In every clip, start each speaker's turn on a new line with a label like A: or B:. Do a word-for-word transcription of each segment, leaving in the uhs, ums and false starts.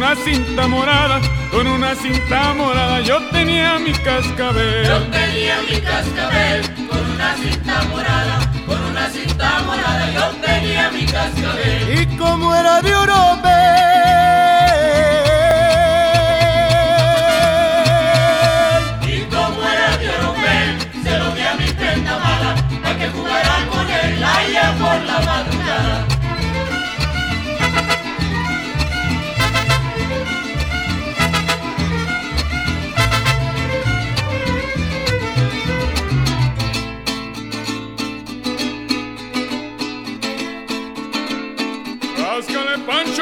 A: una cinta morada, con una cinta morada yo tenía mi cascabel.
B: Yo tenía mi cascabel, con una cinta morada, con una cinta morada yo tenía mi cascabel.
C: Y como era de Orobel,
B: y como era de Orobel, se lo di a mi prenda mala, para que jugara con él allá por la madrugada.
A: ¡Ráscale, Pancho!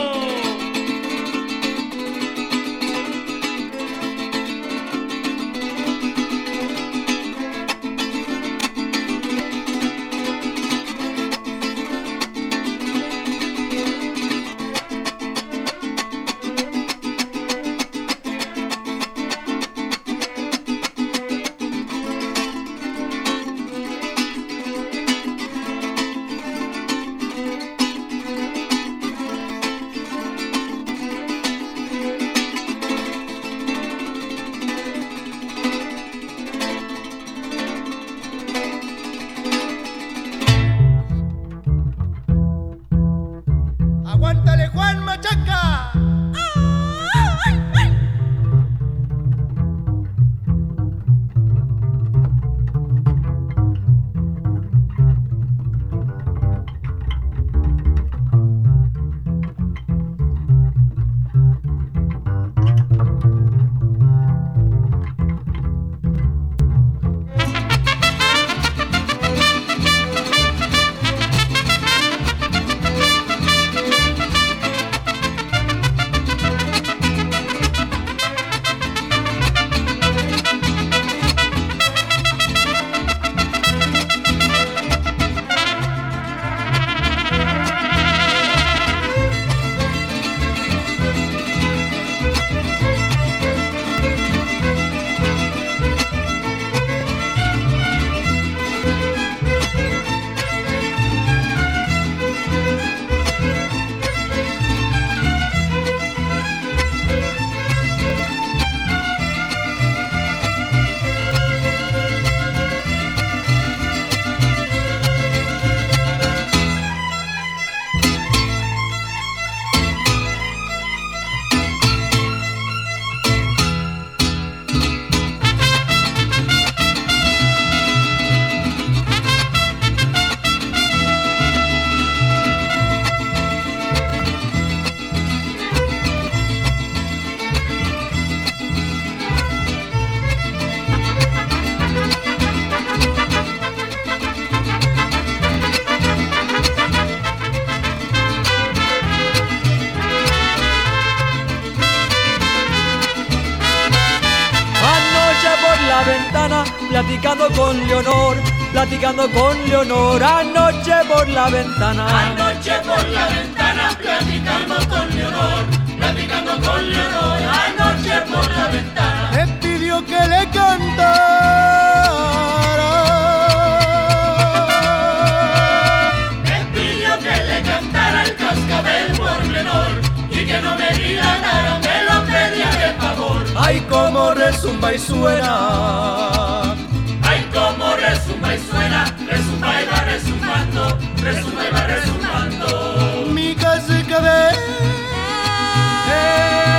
C: ¡aguántale, Juan Machaca!
D: Ventana, platicando con Leonor, platicando con Leonor, anoche por la ventana.
B: Anoche por la ventana, platicando con Leonor, platicando con Leonor, anoche por la ventana.
C: Me pidió que le cantara,
B: me pidió que le cantara el cascabel por Leonor, y que no me diga nada, me lo pedía de favor.
D: Ay, cómo resumba y suena,
B: ay, cómo resumba y suena, resumba y va resumbando, resumba y va resumbando.
C: mi cascabel.
D: eh,